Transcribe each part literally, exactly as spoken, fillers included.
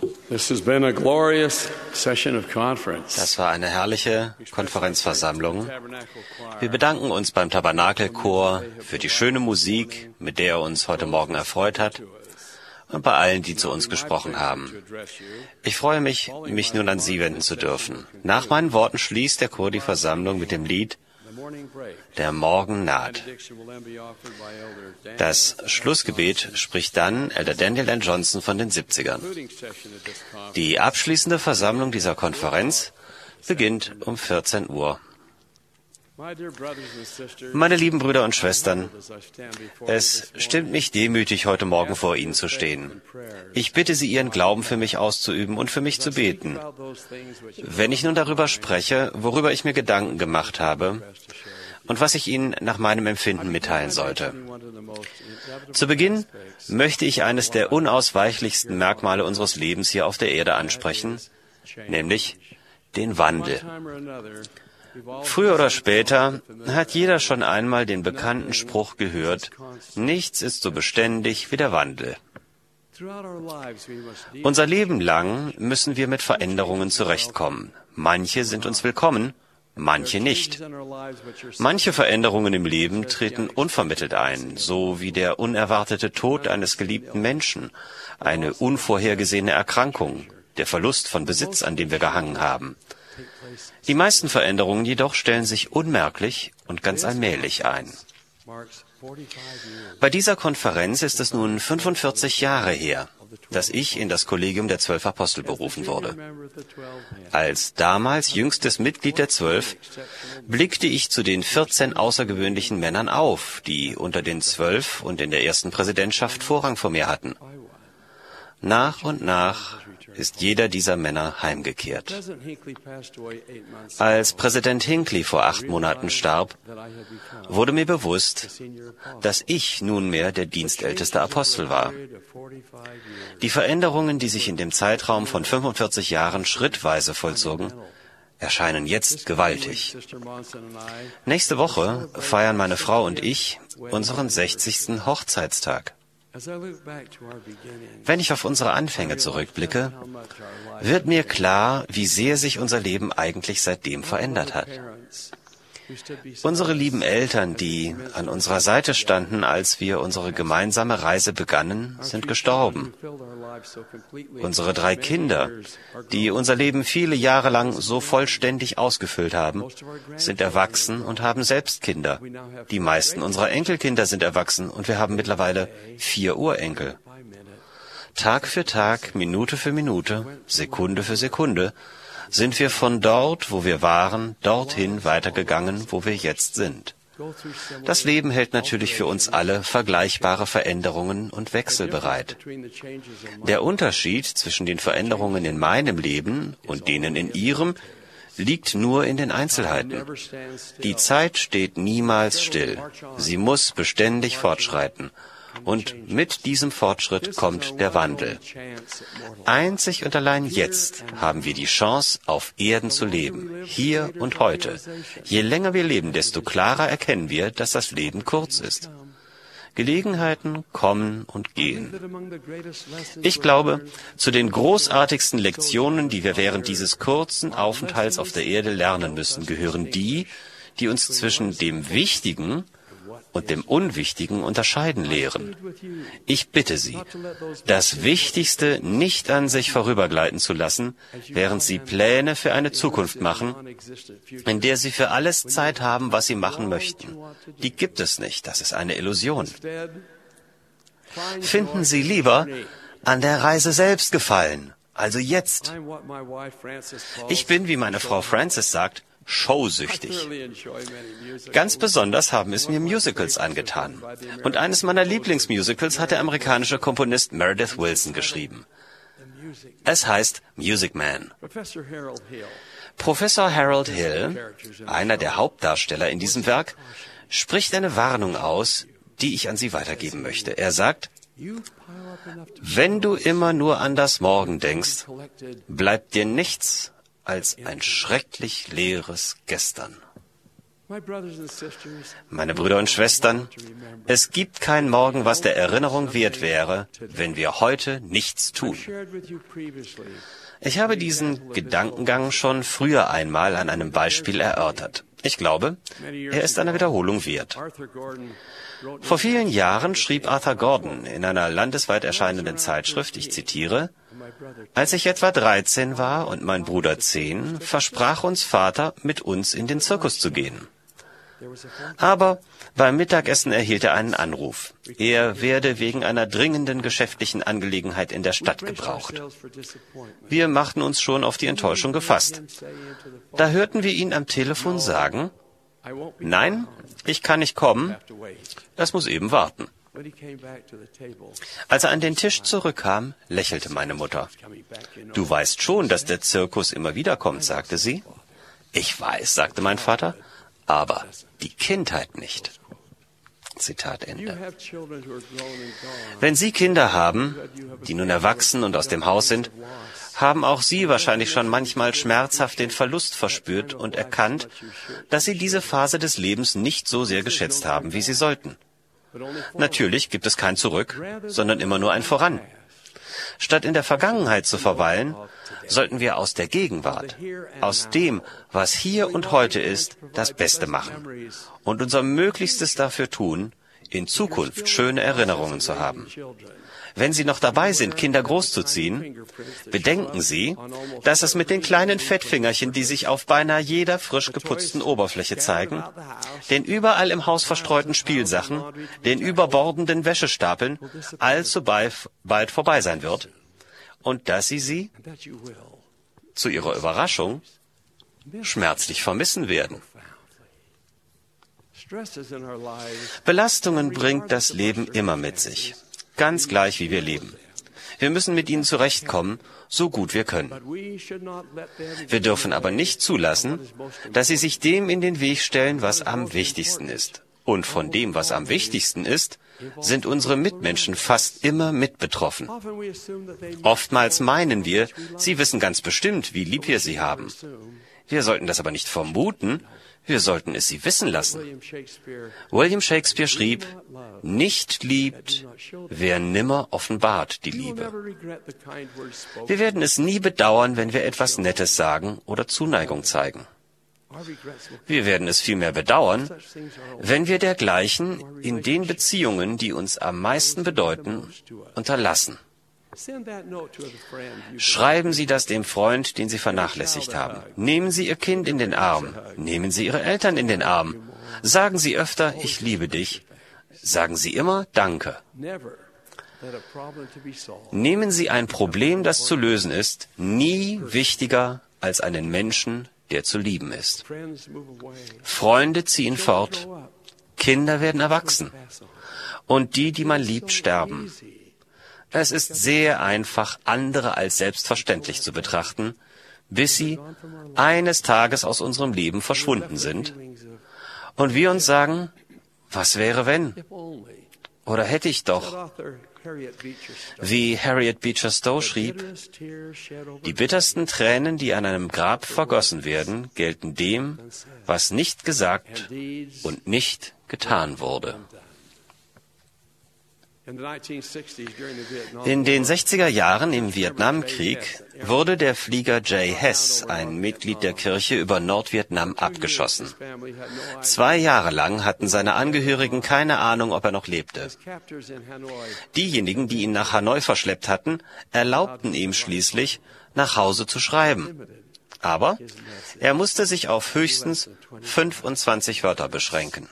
This has been a glorious session of conference. Das war eine herrliche Konferenzversammlung. Wir bedanken uns beim Tabernakelchor für die schöne Musik, mit der er uns heute Morgen erfreut hat, und bei allen, die zu uns gesprochen haben. Ich freue mich, mich nun an Sie wenden zu dürfen. Nach meinen Worten schließt der Chor die Versammlung mit dem Lied Der Morgen naht. Das Schlussgebet spricht dann Elder Daniel N. Johnson von den siebzigern. Die abschließende Versammlung dieser Konferenz beginnt um vierzehn Uhr. Meine lieben Brüder und Schwestern, es stimmt mich demütig, heute Morgen vor Ihnen zu stehen. Ich bitte Sie, Ihren Glauben für mich auszuüben und für mich zu beten. Wenn ich nun darüber spreche, worüber ich mir Gedanken gemacht habe und was ich Ihnen nach meinem Empfinden mitteilen sollte. Zu Beginn möchte ich eines der unausweichlichsten Merkmale unseres Lebens hier auf der Erde ansprechen, nämlich den Wandel. Früher oder später hat jeder schon einmal den bekannten Spruch gehört, nichts ist so beständig wie der Wandel. Unser Leben lang müssen wir mit Veränderungen zurechtkommen. Manche sind uns willkommen, manche nicht. Manche Veränderungen im Leben treten unvermittelt ein, so wie der unerwartete Tod eines geliebten Menschen, eine unvorhergesehene Erkrankung, der Verlust von Besitz, an dem wir gehangen haben. Die meisten Veränderungen jedoch stellen sich unmerklich und ganz allmählich ein. Bei dieser Konferenz ist es nun fünfundvierzig Jahre her, dass ich in das Kollegium der Zwölf Apostel berufen wurde. Als damals jüngstes Mitglied der Zwölf blickte ich zu den vierzehn außergewöhnlichen Männern auf, die unter den Zwölf und in der ersten Präsidentschaft Vorrang vor mir hatten. Nach und nach ist jeder dieser Männer heimgekehrt. Als Präsident Hinckley vor acht Monaten starb, wurde mir bewusst, dass ich nunmehr der dienstälteste Apostel war. Die Veränderungen, die sich in dem Zeitraum von fünfundvierzig Jahren schrittweise vollzogen, erscheinen jetzt gewaltig. Nächste Woche feiern meine Frau und ich unseren sechzigsten Hochzeitstag. Wenn ich auf unsere Anfänge zurückblicke, wird mir klar, wie sehr sich unser Leben eigentlich seitdem verändert hat. Unsere lieben Eltern, die an unserer Seite standen, als wir unsere gemeinsame Reise begannen, sind gestorben. Unsere drei Kinder, die unser Leben viele Jahre lang so vollständig ausgefüllt haben, sind erwachsen und haben selbst Kinder. Die meisten unserer Enkelkinder sind erwachsen und wir haben mittlerweile vier Urenkel. Tag für Tag, Minute für Minute, Sekunde für Sekunde sind wir von dort, wo wir waren, dorthin weitergegangen, wo wir jetzt sind. Das Leben hält natürlich für uns alle vergleichbare Veränderungen und Wechsel bereit. Der Unterschied zwischen den Veränderungen in meinem Leben und denen in Ihrem liegt nur in den Einzelheiten. Die Zeit steht niemals still. Sie muss beständig fortschreiten. Und mit diesem Fortschritt kommt der Wandel. Einzig und allein jetzt haben wir die Chance, auf Erden zu leben, hier und heute. Je länger wir leben, desto klarer erkennen wir, dass das Leben kurz ist. Gelegenheiten kommen und gehen. Ich glaube, zu den großartigsten Lektionen, die wir während dieses kurzen Aufenthalts auf der Erde lernen müssen, gehören die, die uns zwischen dem Wichtigen und dem Unwichtigen unterscheiden lehren. Ich bitte Sie, das Wichtigste nicht an sich vorübergleiten zu lassen, während Sie Pläne für eine Zukunft machen, in der Sie für alles Zeit haben, was Sie machen möchten. Die gibt es nicht, das ist eine Illusion. Finden Sie lieber an der Reise selbst Gefallen, also jetzt. Ich bin, wie meine Frau Frances sagt, showsüchtig. Ganz besonders haben es mir Musicals angetan. Und eines meiner Lieblingsmusicals hat der amerikanische Komponist Meredith Willson geschrieben. Es heißt Music Man. Professor Harold Hill, einer der Hauptdarsteller in diesem Werk, spricht eine Warnung aus, die ich an Sie weitergeben möchte. Er sagt, wenn du immer nur an das Morgen denkst, bleibt dir nichts als ein schrecklich leeres Gestern. Meine Brüder und Schwestern, es gibt kein Morgen, was der Erinnerung wert wäre, wenn wir heute nichts tun. Ich habe diesen Gedankengang schon früher einmal an einem Beispiel erörtert. Ich glaube, er ist einer Wiederholung wert. Vor vielen Jahren schrieb Arthur Gordon in einer landesweit erscheinenden Zeitschrift, ich zitiere, »Als ich etwa dreizehn war und mein Bruder zehn, versprach uns Vater, mit uns in den Zirkus zu gehen. Aber beim Mittagessen erhielt er einen Anruf. Er werde wegen einer dringenden geschäftlichen Angelegenheit in der Stadt gebraucht. Wir machten uns schon auf die Enttäuschung gefasst. Da hörten wir ihn am Telefon sagen, »Nein, ich kann nicht kommen, das muss eben warten.« Als er an den Tisch zurückkam, lächelte meine Mutter. »Du weißt schon, dass der Zirkus immer wieder kommt«, sagte sie. »Ich weiß«, sagte mein Vater, »aber die Kindheit nicht.« Zitat Ende. Wenn Sie Kinder haben, die nun erwachsen und aus dem Haus sind, haben auch Sie wahrscheinlich schon manchmal schmerzhaft den Verlust verspürt und erkannt, dass Sie diese Phase des Lebens nicht so sehr geschätzt haben, wie Sie sollten. Natürlich gibt es kein Zurück, sondern immer nur ein Voran. Statt in der Vergangenheit zu verweilen, sollten wir aus der Gegenwart, aus dem, was hier und heute ist, das Beste machen und unser Möglichstes dafür tun, in Zukunft schöne Erinnerungen zu haben. Wenn Sie noch dabei sind, Kinder großzuziehen, bedenken Sie, dass es mit den kleinen Fettfingerchen, die sich auf beinahe jeder frisch geputzten Oberfläche zeigen, den überall im Haus verstreuten Spielsachen, den überbordenden Wäschestapeln allzu bald vorbei sein wird und dass Sie sie, zu Ihrer Überraschung, schmerzlich vermissen werden. Belastungen bringt das Leben immer mit sich. Ganz gleich, wie wir leben. Wir müssen mit ihnen zurechtkommen, so gut wir können. Wir dürfen aber nicht zulassen, dass sie sich dem in den Weg stellen, was am wichtigsten ist. Und von dem, was am wichtigsten ist, sind unsere Mitmenschen fast immer mit betroffen. Oftmals meinen wir, sie wissen ganz bestimmt, wie lieb wir sie haben. Wir sollten das aber nicht vermuten, wir sollten es sie wissen lassen. William Shakespeare schrieb, nicht liebt, wer nimmer offenbart die Liebe. Wir werden es nie bedauern, wenn wir etwas Nettes sagen oder Zuneigung zeigen. Wir werden es vielmehr bedauern, wenn wir dergleichen in den Beziehungen, die uns am meisten bedeuten, unterlassen. Schreiben Sie das dem Freund, den Sie vernachlässigt haben. Nehmen Sie Ihr Kind in den Arm. Nehmen Sie Ihre Eltern in den Arm. Sagen Sie öfter, ich liebe dich. Sagen Sie immer, danke. Nehmen Sie ein Problem, das zu lösen ist, nie wichtiger als einen Menschen, der zu lieben ist. Freunde ziehen fort. Kinder werden erwachsen. Und die, die man liebt, sterben. Es ist sehr einfach, andere als selbstverständlich zu betrachten, bis sie eines Tages aus unserem Leben verschwunden sind und wir uns sagen, was wäre wenn? Oder hätte ich doch? Wie Harriet Beecher Stowe schrieb, die bittersten Tränen, die an einem Grab vergossen werden, gelten dem, was nicht gesagt und nicht getan wurde. In den sechziger Jahren im Vietnamkrieg wurde der Flieger Jay Hess, ein Mitglied der Kirche, über Nordvietnam abgeschossen. Zwei Jahre lang hatten seine Angehörigen keine Ahnung, ob er noch lebte. Diejenigen, die ihn nach Hanoi verschleppt hatten, erlaubten ihm schließlich, nach Hause zu schreiben. Aber er musste sich auf höchstens fünfundzwanzig Wörter beschränken.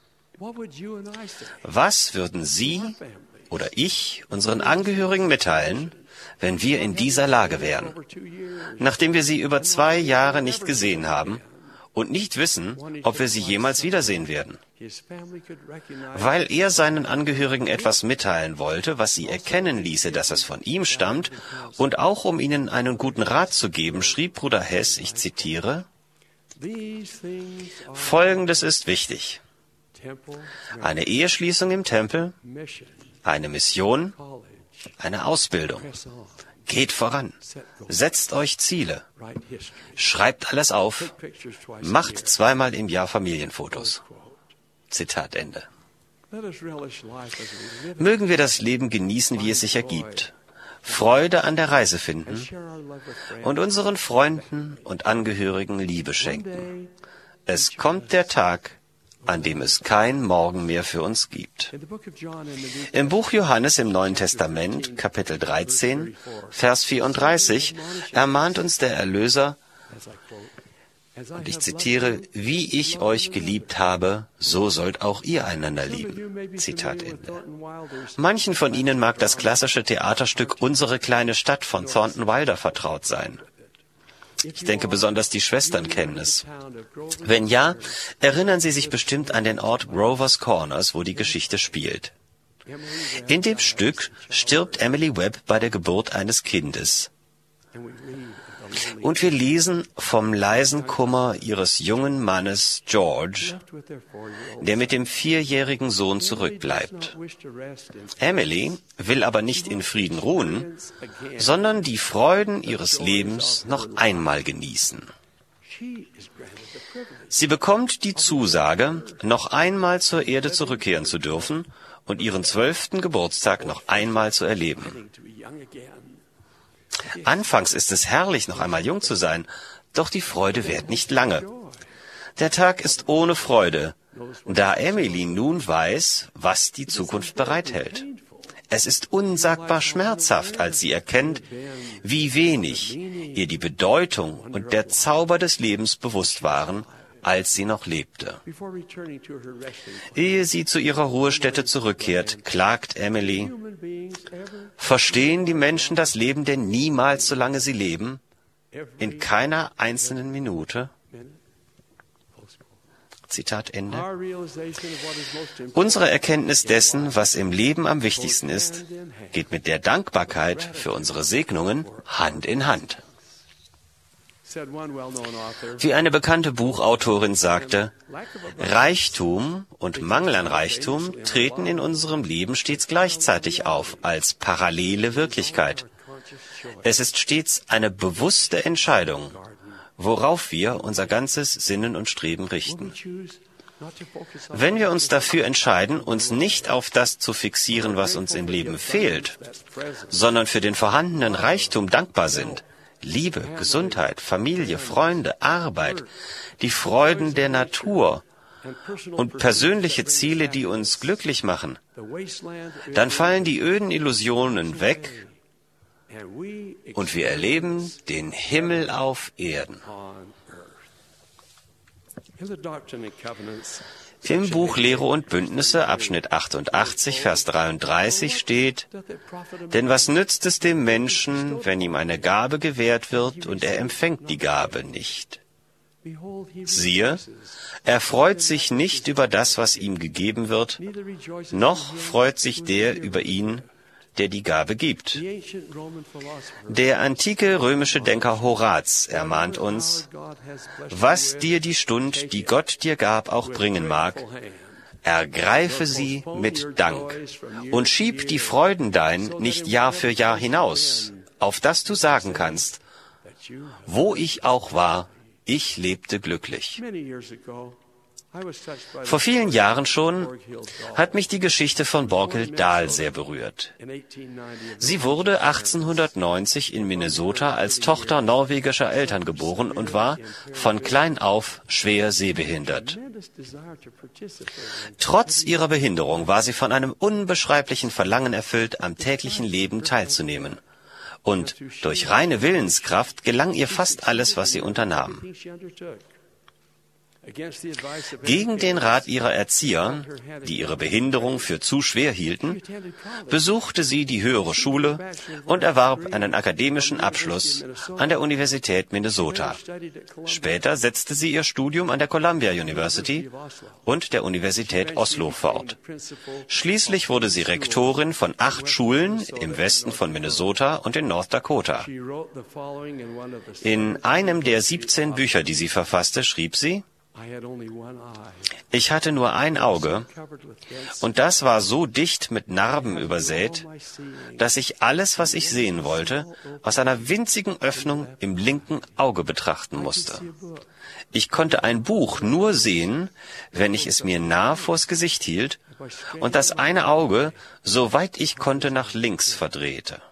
Was würden Sie oder ich unseren Angehörigen mitteilen, wenn wir in dieser Lage wären, nachdem wir sie über zwei Jahre nicht gesehen haben und nicht wissen, ob wir sie jemals wiedersehen werden? Weil er seinen Angehörigen etwas mitteilen wollte, was sie erkennen ließe, dass es von ihm stammt, und auch um ihnen einen guten Rat zu geben, schrieb Bruder Hess, ich zitiere, Folgendes ist wichtig. Eine Eheschließung im Tempel, eine Mission, eine Ausbildung. Geht voran. Setzt euch Ziele. Schreibt alles auf. Macht zweimal im Jahr Familienfotos. Zitat Ende. Mögen wir das Leben genießen, wie es sich ergibt. Freude an der Reise finden und unseren Freunden und Angehörigen Liebe schenken. Es kommt der Tag, an dem es kein Morgen mehr für uns gibt. Im Buch Johannes im Neuen Testament, Kapitel dreizehn, Vers vierunddreißig, ermahnt uns der Erlöser, und ich zitiere, wie ich euch geliebt habe, so sollt auch ihr einander lieben. Zitat Ende. Manchen von Ihnen mag das klassische Theaterstück Unsere kleine Stadt von Thornton Wilder vertraut sein. Ich denke, besonders die Schwestern kennen es. Wenn ja, erinnern Sie sich bestimmt an den Ort Grover's Corners, wo die Geschichte spielt. In dem Stück stirbt Emily Webb bei der Geburt eines Kindes. Und wir lesen vom leisen Kummer ihres jungen Mannes George, der mit dem vierjährigen Sohn zurückbleibt. Emily will aber nicht in Frieden ruhen, sondern die Freuden ihres Lebens noch einmal genießen. Sie bekommt die Zusage, noch einmal zur Erde zurückkehren zu dürfen und ihren zwölften Geburtstag noch einmal zu erleben. Anfangs ist es herrlich, noch einmal jung zu sein, doch die Freude währt nicht lange. Der Tag ist ohne Freude, da Emily nun weiß, was die Zukunft bereithält. Es ist unsagbar schmerzhaft, als sie erkennt, wie wenig ihr die Bedeutung und der Zauber des Lebens bewusst waren, als sie noch lebte. Ehe sie zu ihrer Ruhestätte zurückkehrt, klagt Emily: Verstehen die Menschen das Leben denn niemals, solange sie leben? In keiner einzelnen Minute? Zitat Ende. Unsere Erkenntnis dessen, was im Leben am wichtigsten ist, geht mit der Dankbarkeit für unsere Segnungen Hand in Hand. Wie eine bekannte Buchautorin sagte, Reichtum und Mangel an Reichtum treten in unserem Leben stets gleichzeitig auf, als parallele Wirklichkeit. Es ist stets eine bewusste Entscheidung, worauf wir unser ganzes Sinnen und Streben richten. Wenn wir uns dafür entscheiden, uns nicht auf das zu fixieren, was uns im Leben fehlt, sondern für den vorhandenen Reichtum dankbar sind, Liebe, Gesundheit, Familie, Freunde, Arbeit, die Freuden der Natur und persönliche Ziele, die uns glücklich machen, dann fallen die öden Illusionen weg und wir erleben den Himmel auf Erden. Im Buch Lehre und Bündnisse, Abschnitt achtundachtzig, Vers dreiunddreißig steht: Denn was nützt es dem Menschen, wenn ihm eine Gabe gewährt wird und er empfängt die Gabe nicht? Siehe, er freut sich nicht über das, was ihm gegeben wird, noch freut sich der über ihn, der die Gabe gibt. Der antike römische Denker Horaz ermahnt uns: Was dir die Stund, die Gott dir gab, auch bringen mag, ergreife sie mit Dank und schieb die Freuden dein nicht Jahr für Jahr hinaus, auf dass du sagen kannst: Wo ich auch war, ich lebte glücklich. Vor vielen Jahren schon hat mich die Geschichte von Borghild Dahl sehr berührt. Sie wurde achtzehnhundertneunzig in Minnesota als Tochter norwegischer Eltern geboren und war von klein auf schwer sehbehindert. Trotz ihrer Behinderung war sie von einem unbeschreiblichen Verlangen erfüllt, am täglichen Leben teilzunehmen. Und durch reine Willenskraft gelang ihr fast alles, was sie unternahm. Gegen den Rat ihrer Erzieher, die ihre Behinderung für zu schwer hielten, besuchte sie die höhere Schule und erwarb einen akademischen Abschluss an der Universität Minnesota. Später setzte sie ihr Studium an der Columbia University und der Universität Oslo fort. Schließlich wurde sie Rektorin von acht Schulen im Westen von Minnesota und in North Dakota. In einem der siebzehn Bücher, die sie verfasste, schrieb sie: Ich hatte nur ein Auge, und das war so dicht mit Narben übersät, dass ich alles, was ich sehen wollte, aus einer winzigen Öffnung im linken Auge betrachten musste. Ich konnte ein Buch nur sehen, wenn ich es mir nah vors Gesicht hielt und das eine Auge, soweit ich konnte, nach links verdrehte.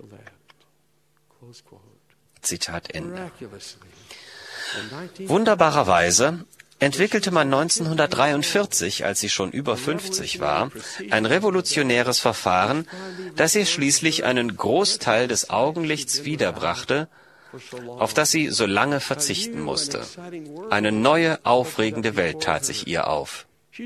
Zitat Ende. Wunderbarerweise entwickelte man neunzehnhundertdreiundvierzig, als sie schon über fünfzig war, ein revolutionäres Verfahren, das ihr schließlich einen Großteil des Augenlichts wiederbrachte, auf das sie so lange verzichten musste. Eine neue, aufregende Welt tat sich ihr auf.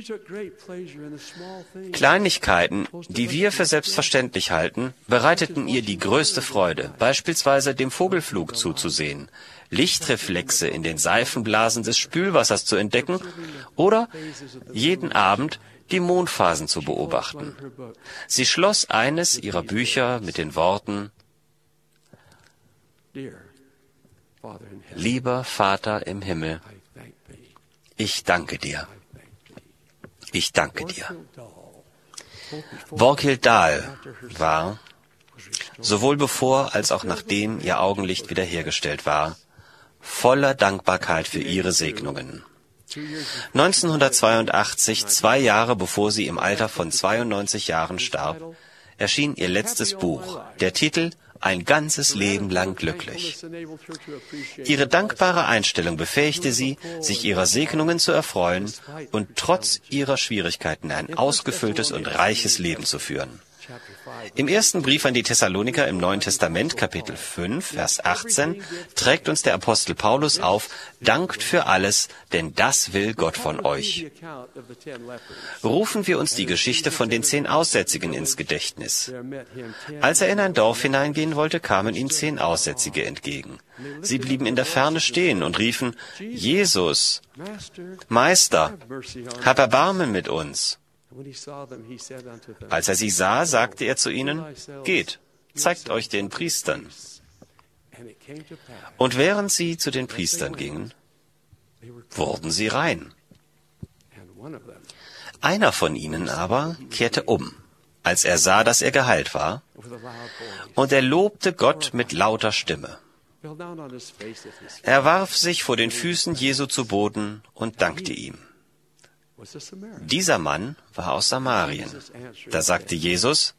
Kleinigkeiten, die wir für selbstverständlich halten, bereiteten ihr die größte Freude, beispielsweise dem Vogelflug zuzusehen, Lichtreflexe in den Seifenblasen des Spülwassers zu entdecken oder jeden Abend die Mondphasen zu beobachten. Sie schloss eines ihrer Bücher mit den Worten: Lieber Vater im Himmel, ich danke dir. Ich danke dir. Borghild Dahl war, sowohl bevor als auch nachdem ihr Augenlicht wiederhergestellt war, voller Dankbarkeit für ihre Segnungen. neunzehnhundertzweiundachtzig, zwei Jahre bevor sie im Alter von zweiundneunzig Jahren starb, erschien ihr letztes Buch, der Titel Ein ganzes Leben lang glücklich. Ihre dankbare Einstellung befähigte sie, sich ihrer Segnungen zu erfreuen und trotz ihrer Schwierigkeiten ein ausgefülltes und reiches Leben zu führen. Im ersten Brief an die Thessaloniker im Neuen Testament, Kapitel fünf, Vers achtzehn, trägt uns der Apostel Paulus auf: Dankt für alles, denn das will Gott von euch. Rufen wir uns die Geschichte von den zehn Aussätzigen ins Gedächtnis. Als er in ein Dorf hineingehen wollte, kamen ihm zehn Aussätzige entgegen. Sie blieben in der Ferne stehen und riefen: Jesus, Meister, hab Erbarmen mit uns. Als er sie sah, sagte er zu ihnen: Geht, zeigt euch den Priestern. Und während sie zu den Priestern gingen, wurden sie rein. Einer von ihnen aber kehrte um, als er sah, dass er geheilt war, und er lobte Gott mit lauter Stimme. Er warf sich vor den Füßen Jesu zu Boden und dankte ihm. Dieser Mann war aus Samarien. Da sagte Jesus: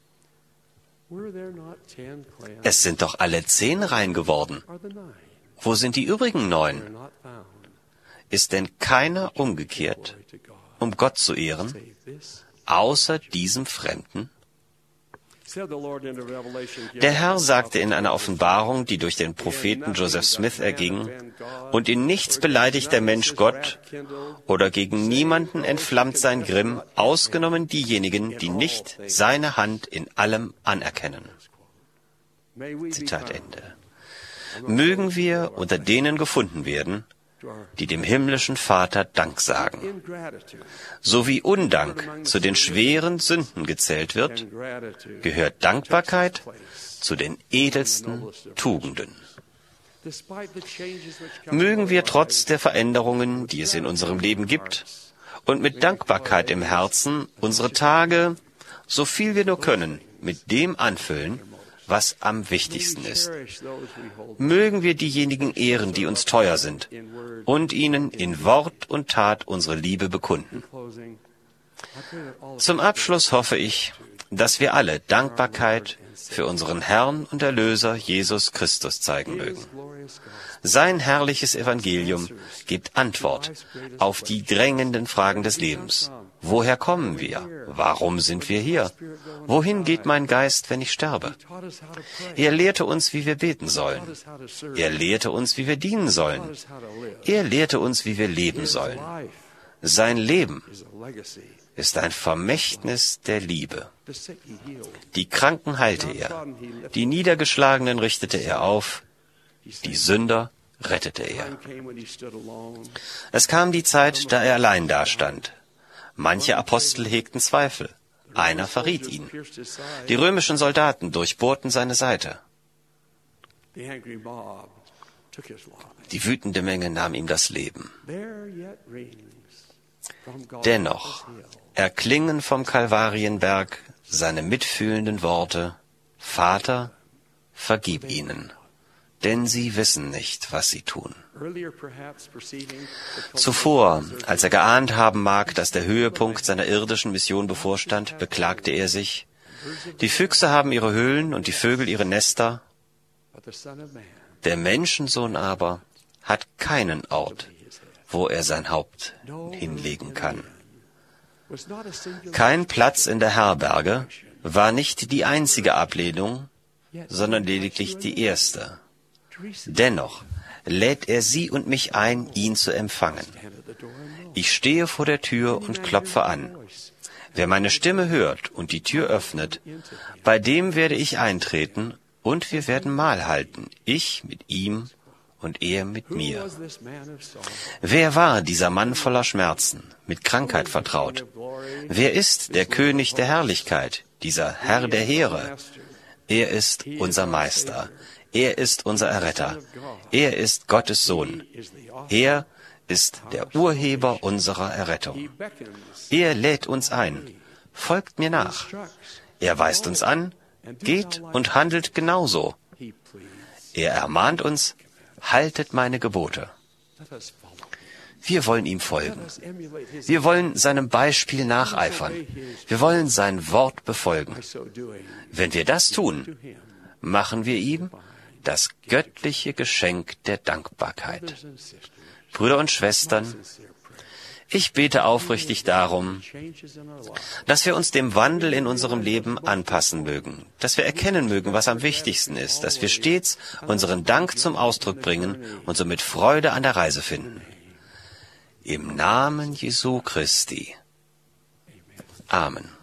Es sind doch alle zehn rein geworden. Wo sind die übrigen neun? Ist denn keiner umgekehrt, um Gott zu ehren, außer diesem Fremden? Der Herr sagte in einer Offenbarung, die durch den Propheten Joseph Smith erging: Und in nichts beleidigt der Mensch Gott, oder gegen niemanden entflammt sein Grimm, ausgenommen diejenigen, die nicht seine Hand in allem anerkennen. Zitat Ende. Mögen wir unter denen gefunden werden, die dem himmlischen Vater Dank sagen. So wie Undank zu den schweren Sünden gezählt wird, gehört Dankbarkeit zu den edelsten Tugenden. Mögen wir trotz der Veränderungen, die es in unserem Leben gibt, und mit Dankbarkeit im Herzen unsere Tage, so viel wir nur können, mit dem anfüllen, was am wichtigsten ist. Mögen wir diejenigen ehren, die uns teuer sind, und ihnen in Wort und Tat unsere Liebe bekunden. Zum Abschluss hoffe ich, dass wir alle Dankbarkeit für unseren Herrn und Erlöser Jesus Christus zeigen mögen. Sein herrliches Evangelium gibt Antwort auf die drängenden Fragen des Lebens. Woher kommen wir? Warum sind wir hier? Wohin geht mein Geist, wenn ich sterbe? Er lehrte uns, wie wir beten sollen. Er lehrte uns, wie wir dienen sollen. Er lehrte uns, wie wir leben sollen. Sein Leben ist ein Vermächtnis der Liebe. Die Kranken heilte er, die Niedergeschlagenen richtete er auf, die Sünder rettete er. Es kam die Zeit, da er allein dastand. Manche Apostel hegten Zweifel. Einer verriet ihn. Die römischen Soldaten durchbohrten seine Seite. Die wütende Menge nahm ihm das Leben. Dennoch erklingen vom Kalvarienberg seine mitfühlenden Worte: Vater, vergib ihnen, denn sie wissen nicht, was sie tun. Zuvor, als er geahnt haben mag, dass der Höhepunkt seiner irdischen Mission bevorstand, beklagte er sich: Die Füchse haben ihre Höhlen und die Vögel ihre Nester, der Menschensohn aber hat keinen Ort, wo er sein Haupt hinlegen kann. Kein Platz in der Herberge war nicht die einzige Ablehnung, sondern lediglich die erste. Dennoch lädt er sie und mich ein, ihn zu empfangen. Ich stehe vor der Tür und klopfe an. Wer meine Stimme hört und die Tür öffnet, bei dem werde ich eintreten und wir werden Mahl halten, ich mit ihm und er mit mir. Wer war dieser Mann voller Schmerzen, mit Krankheit vertraut? Wer ist der König der Herrlichkeit, dieser Herr der Heere? Er ist unser Meister. Er ist unser Erretter. Er ist Gottes Sohn. Er ist der Urheber unserer Errettung. Er lädt uns ein. Folgt mir nach. Er weist uns an, geht und handelt genauso. Er ermahnt uns, haltet meine Gebote. Wir wollen ihm folgen. Wir wollen seinem Beispiel nacheifern. Wir wollen sein Wort befolgen. Wenn wir das tun, machen wir ihm das göttliche Geschenk der Dankbarkeit. Brüder und Schwestern, ich bete aufrichtig darum, dass wir uns dem Wandel in unserem Leben anpassen mögen, dass wir erkennen mögen, was am wichtigsten ist, dass wir stets unseren Dank zum Ausdruck bringen und somit Freude an der Reise finden. Im Namen Jesu Christi. Amen.